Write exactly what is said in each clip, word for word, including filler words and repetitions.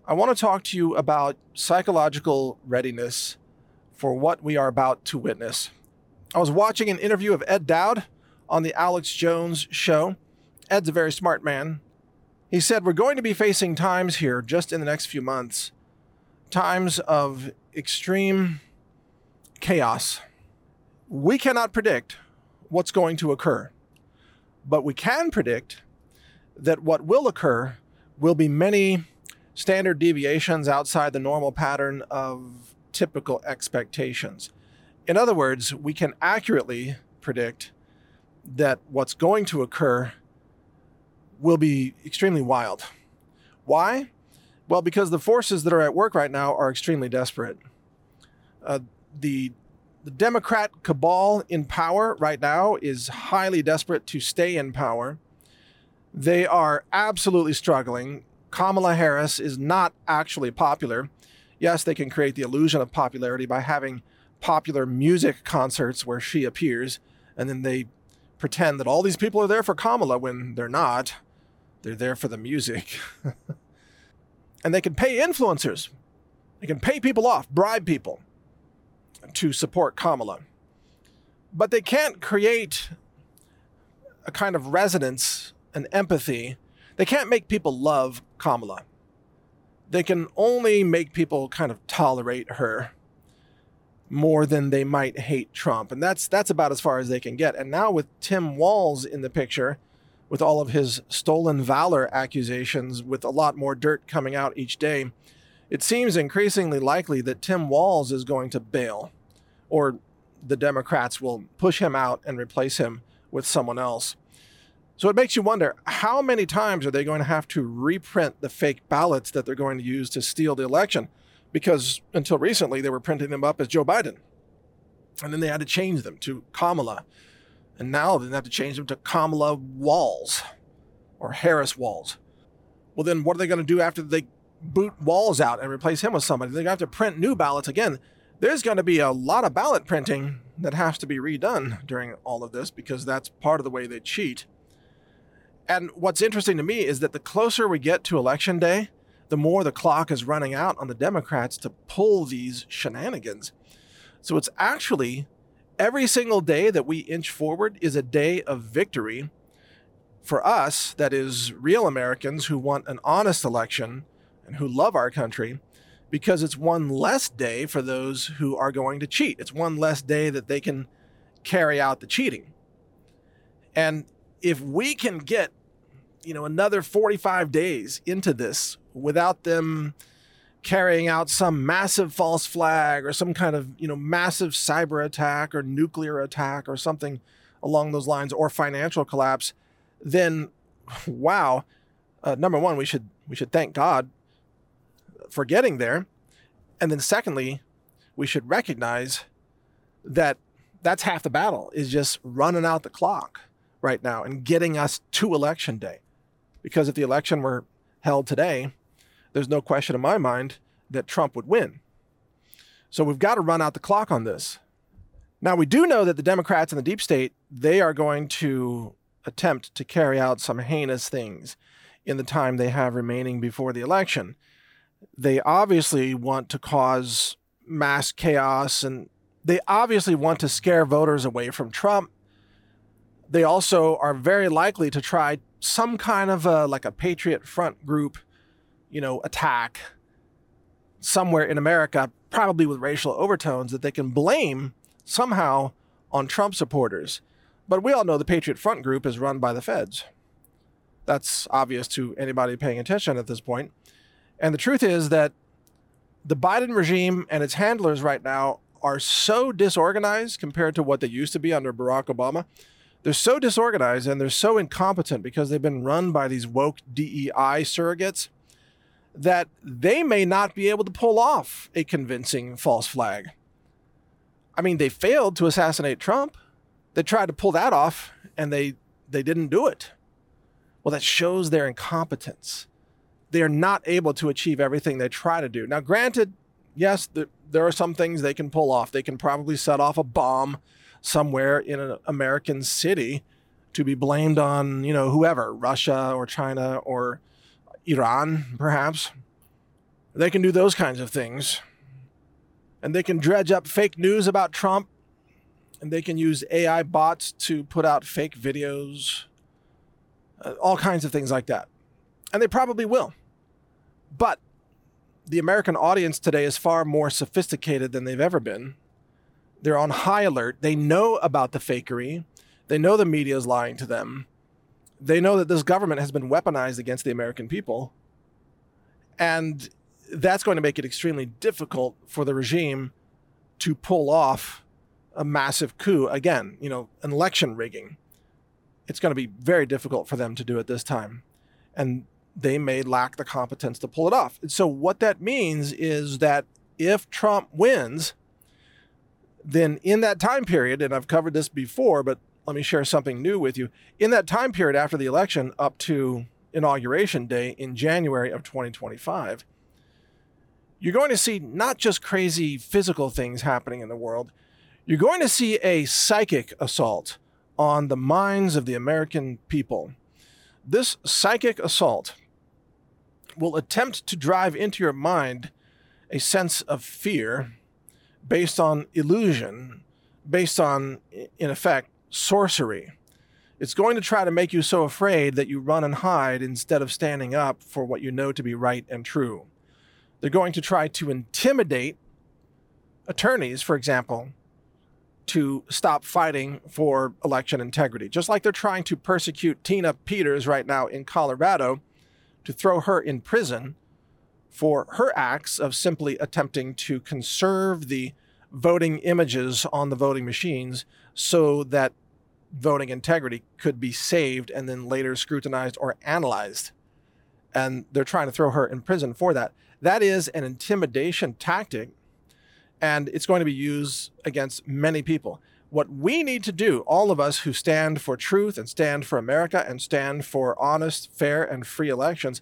I want to talk to you about psychological readiness for what we are about to witness. I was watching an interview of Ed Dowd on the Alex Jones show. Ed's a very smart man. He said, we're going to be facing times here just in the next few months, times of extreme chaos. We cannot predict what's going to occur, but we can predict that what will occur will be many standard deviations outside the normal pattern of typical expectations. In other words, we can accurately predict that what's going to occur will be extremely wild. Why? Well, because the forces that are at work right now are extremely desperate. Uh, the, the Democrat cabal in power right now is highly desperate to stay in power. They are absolutely struggling. Kamala Harris is not actually popular. Yes, they can create the illusion of popularity by having popular music concerts where she appears, and then they pretend that all these people are there for Kamala when they're not. They're there for the music. And they can pay influencers. They can pay people off, bribe people to support Kamala. But they can't create a kind of resonance and empathy. They can't make people love Kamala. They can only make people kind of tolerate her more than they might hate Trump. And that's that's about as far as they can get. And now with Tim Walz in the picture, with all of his stolen valor accusations, with a lot more dirt coming out each day, it seems increasingly likely that Tim Walz is going to bail, or the Democrats will push him out and replace him with someone else. So it makes you wonder, how many times are they going to have to reprint the fake ballots that they're going to use to steal the election? Because until recently, they were printing them up as Joe Biden. And then they had to change them to Kamala. And now they have to change them to Kamala Walz or Harris Walz. Well, then what are they going to do after they boot Walz out and replace him with somebody? They're going to have to print new ballots again. There's going to be a lot of ballot printing that has to be redone during all of this, because that's part of the way they cheat. And what's interesting to me is that the closer we get to election day, the more the clock is running out on the Democrats to pull these shenanigans. So it's actually every single day that we inch forward is a day of victory for us, that is, real Americans who want an honest election and who love our country, because it's one less day for those who are going to cheat. It's one less day that they can carry out the cheating. And if we can get, you know, another forty-five days into this without them carrying out some massive false flag or some kind of, you know, massive cyber attack or nuclear attack or something along those lines, or financial collapse, then wow, uh, number one, we should we should thank God for getting there. And then secondly, we should recognize that that's half the battle, is just running out the clock right now and getting us to election day. Because if the election were held today, there's no question in my mind that Trump would win. So we've got to run out the clock on this. Now, we do know that the Democrats and the deep state, they are going to attempt to carry out some heinous things in the time they have remaining before the election. They obviously want to cause mass chaos, and they obviously want to scare voters away from Trump. They also are very likely to try some kind of a, like a Patriot Front group, you know, attack somewhere in America, probably with racial overtones that they can blame somehow on Trump supporters. But we all know the Patriot Front group is run by the feds. That's obvious to anybody paying attention at this point. And the truth is that the Biden regime and its handlers right now are so disorganized compared to what they used to be under Barack Obama. They're so disorganized and they're so incompetent because they've been run by these woke D E I surrogates that they may not be able to pull off a convincing false flag. I mean, they failed to assassinate Trump. They tried to pull that off and they, they didn't do it. Well, that shows their incompetence. They are not able to achieve everything they try to do. Now, granted, yes, the, there are some things they can pull off. They can probably set off a bomb somewhere in an American city to be blamed on, you know, whoever, Russia or China or Iran, perhaps. They can do those kinds of things. And they can dredge up fake news about Trump. And they can use A I bots to put out fake videos. Uh, all kinds of things like that. And they probably will. But the American audience today is far more sophisticated than they've ever been. They're on high alert. They know about the fakery. They know the media is lying to them. They know that this government has been weaponized against the American people. And that's going to make it extremely difficult for the regime to pull off a massive coup. Again, you know, an election rigging. It's going to be very difficult for them to do at this time. And they may lack the competence to pull it off. And so what that means is that if Trump wins, then in that time period, and I've covered this before, but let me share something new with you. In that time period after the election up to Inauguration Day in January of twenty twenty-five, you're going to see not just crazy physical things happening in the world. You're going to see a psychic assault on the minds of the American people. This psychic assault will attempt to drive into your mind a sense of fear based on illusion, based on, in effect, sorcery. It's going to try to make you so afraid that you run and hide instead of standing up for what you know to be right and true. They're going to try to intimidate attorneys, for example, to stop fighting for election integrity. Just like they're trying to persecute Tina Peters right now in Colorado to throw her in prison for her acts of simply attempting to conserve the voting images on the voting machines so that voting integrity could be saved and then later scrutinized or analyzed. And they're trying to throw her in prison for that. That is an intimidation tactic, and it's going to be used against many people. What we need to do, all of us who stand for truth and stand for America and stand for honest, fair, and free elections,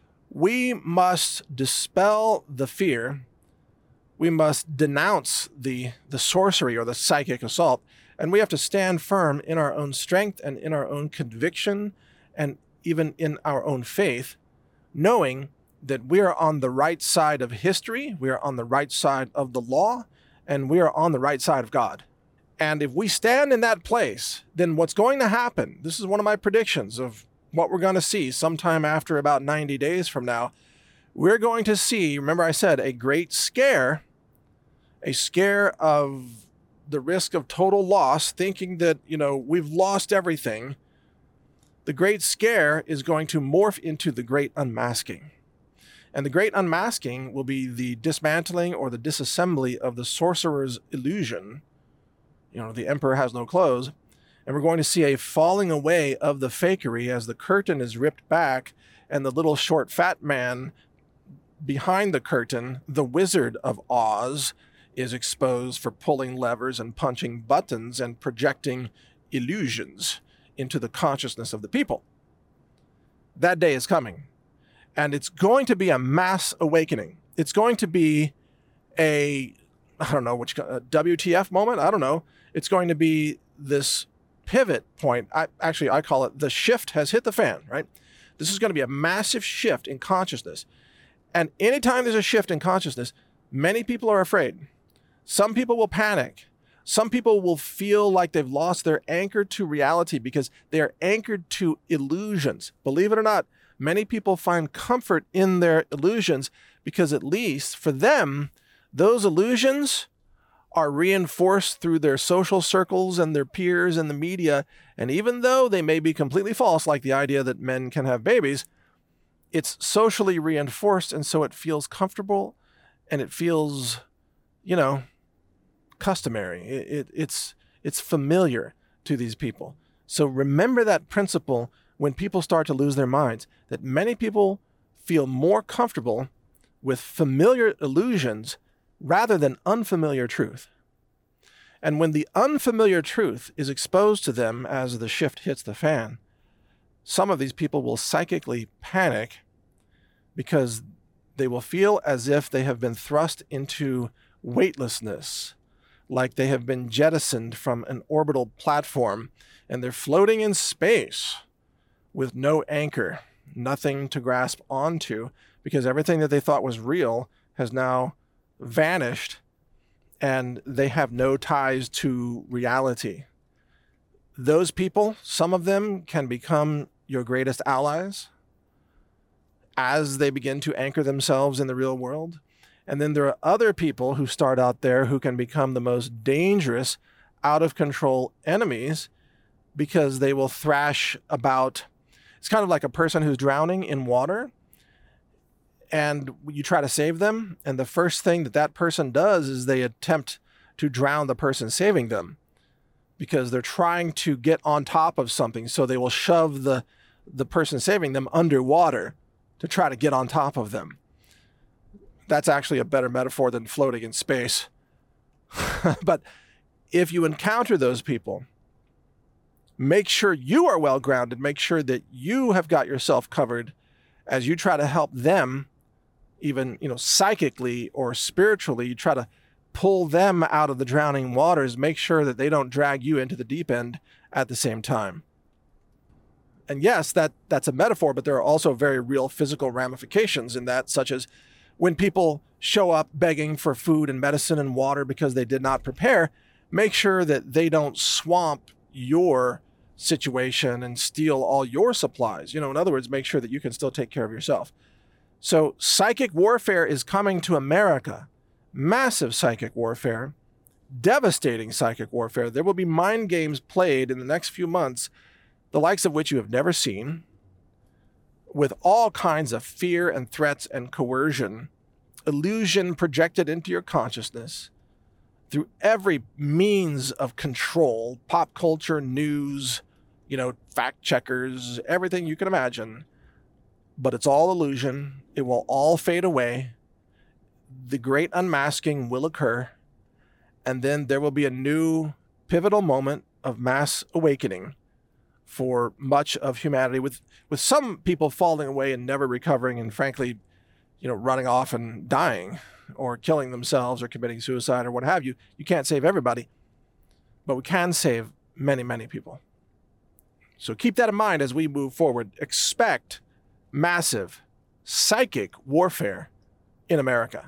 we must dispel the fear. We must denounce the, the sorcery or the psychic assault, and we have to stand firm in our own strength and in our own conviction and even in our own faith, knowing that we are on the right side of history, we are on the right side of the law, and we are on the right side of God. And if we stand in that place, then what's going to happen, this is one of my predictions of what we're going to see sometime after about ninety days from now, we're going to see, remember I said, a great scare, a scare of the risk of total loss, thinking that, you know, we've lost everything. The great scare is going to morph into the great unmasking. And the great unmasking will be the dismantling or the disassembly of the sorcerer's illusion. You know, the emperor has no clothes. And we're going to see a falling away of the fakery as the curtain is ripped back and the little short fat man behind the curtain, the Wizard of Oz, is exposed for pulling levers and punching buttons and projecting illusions into the consciousness of the people. That day is coming. And it's going to be a mass awakening. It's going to be a, I don't know, which a W T F moment? I don't know. It's going to be this pivot point. I, actually, I call it the shift has hit the fan, right? This is going to be a massive shift in consciousness. And anytime there's a shift in consciousness, many people are afraid. Some people will panic. Some people will feel like they've lost their anchor to reality because they are anchored to illusions. Believe it or not, many people find comfort in their illusions because at least for them, those illusions are reinforced through their social circles and their peers and the media. And even though they may be completely false, like the idea that men can have babies, it's socially reinforced. And so it feels comfortable and it feels, you know, customary. It, it, it's, it's familiar to these people. So remember that principle when people start to lose their minds, that many people feel more comfortable with familiar illusions rather than unfamiliar truth. And when the unfamiliar truth is exposed to them as the shift hits the fan, some of these people will psychically panic because they will feel as if they have been thrust into weightlessness, like they have been jettisoned from an orbital platform and they're floating in space with no anchor, nothing to grasp onto, because everything that they thought was real has now vanished and they have no ties to reality. Those people, some of them can become your greatest allies as they begin to anchor themselves in the real world. And then there are other people who start out there who can become the most dangerous, out of control enemies because they will thrash about. It's kind of like a person who's drowning in water and you try to save them. And the first thing that that person does is they attempt to drown the person saving them because they're trying to get on top of something. So they will shove the, the person saving them underwater to try to get on top of them. That's actually a better metaphor than floating in space. But if you encounter those people, make sure you are well grounded. Make sure that you have got yourself covered as you try to help them, even, you know, psychically or spiritually. You try to pull them out of the drowning waters. Make sure that they don't drag you into the deep end at the same time. And yes, that, that's a metaphor, but there are also very real physical ramifications in that, such as when people show up begging for food and medicine and water because they did not prepare, make sure that they don't swamp your situation and steal all your supplies. You know, in other words, make sure that you can still take care of yourself. So psychic warfare is coming to America. Massive psychic warfare, devastating psychic warfare. There will be mind games played in the next few months, the likes of which you have never seen, with all kinds of fear and threats and coercion, illusion projected into your consciousness through every means of control, pop culture, news, you know, fact checkers, everything you can imagine. But it's all illusion. It will all fade away. The great unmasking will occur. And then there will be a new pivotal moment of mass awakening for much of humanity, with, with some people falling away and never recovering and frankly, you know, running off and dying or killing themselves or committing suicide or what have you. You can't save everybody, but we can save many, many people. So keep that in mind as we move forward. Expect massive psychic warfare in America.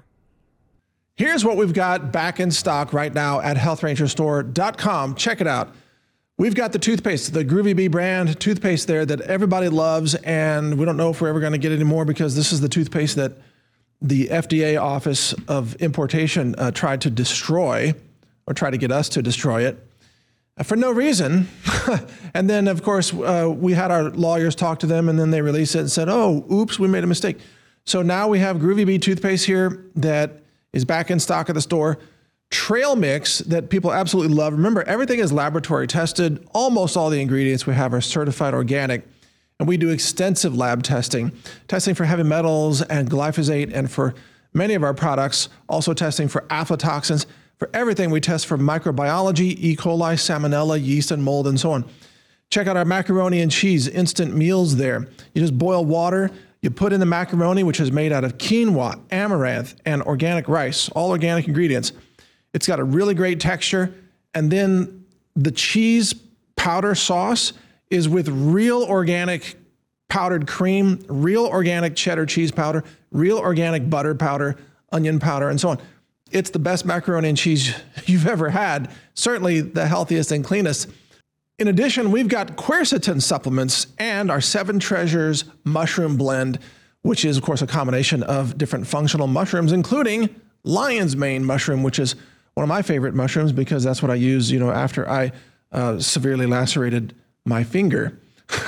Here's what we've got back in stock right now at health ranger store dot com. Check it out. We've got the toothpaste, the Groovy Bee brand toothpaste there that everybody loves, and we don't know if we're ever going to get any more because this is the toothpaste that the F D A Office of Importation uh, tried to destroy, or tried to get us to destroy it, uh, for no reason. And then, of course, uh, we had our lawyers talk to them, and then they released it and said, oh, oops, we made a mistake. So now we have Groovy Bee toothpaste here that is back in stock at the store. Trail mix that people absolutely love. Remember, everything is laboratory tested. Almost all the ingredients we have are certified organic. And we do extensive lab testing, testing for heavy metals and glyphosate, and for many of our products, also testing for aflatoxins. For everything, we test for microbiology, E. coli, salmonella, yeast, and mold, and so on. Check out our macaroni and cheese instant meals there. You just boil water, you put in the macaroni, which is made out of quinoa, amaranth, and organic rice, all organic ingredients. It's got a really great texture. And then the cheese powder sauce is with real organic powdered cream, real organic cheddar cheese powder, real organic butter powder, onion powder, and so on. It's the best macaroni and cheese you've ever had, certainly the healthiest and cleanest. In addition, we've got quercetin supplements and our Seven Treasures mushroom blend, which is, of course, a combination of different functional mushrooms, including lion's mane mushroom, which is one of my favorite mushrooms because that's what I use, you know, after I uh, severely lacerated my finger.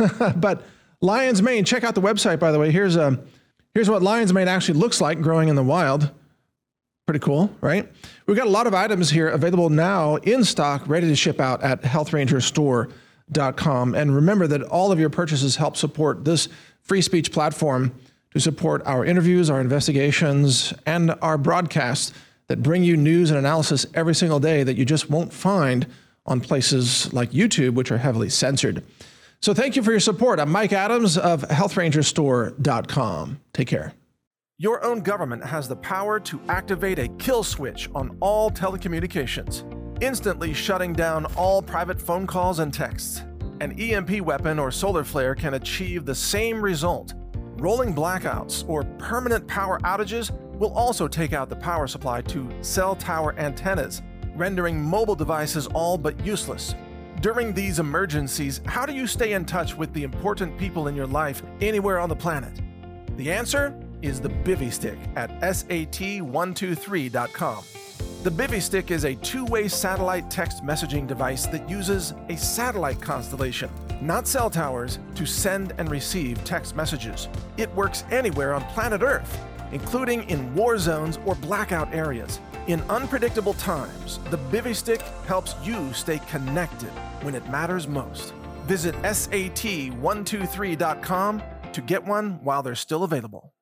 But lion's mane, check out the website, by the way. Here's a, here's what lion's mane actually looks like growing in the wild. Pretty cool, right? We've got a lot of items here available now in stock, ready to ship out at health ranger store dot com. And remember that all of your purchases help support this free speech platform to support our interviews, our investigations, and our broadcasts that bring you news and analysis every single day that you just won't find on places like YouTube, which are heavily censored. So thank you for your support. I'm Mike Adams of health ranger store dot com. Take care. Your own government has the power to activate a kill switch on all telecommunications, instantly shutting down all private phone calls and texts. An E M P weapon or solar flare can achieve the same result, Rolling blackouts or permanent power outages will also take out the power supply to cell tower antennas, rendering mobile devices all but useless. During these emergencies, how do you stay in touch with the important people in your life anywhere on the planet? The answer is the Bivy Stick at S A T one two three dot com. The Bivy Stick is a two-way satellite text messaging device that uses a satellite constellation, not cell towers, to send and receive text messages. It works anywhere on planet Earth, including in war zones or blackout areas. In unpredictable times, the Bivy Stick helps you stay connected when it matters most. Visit S A T one two three dot com to get one while they're still available.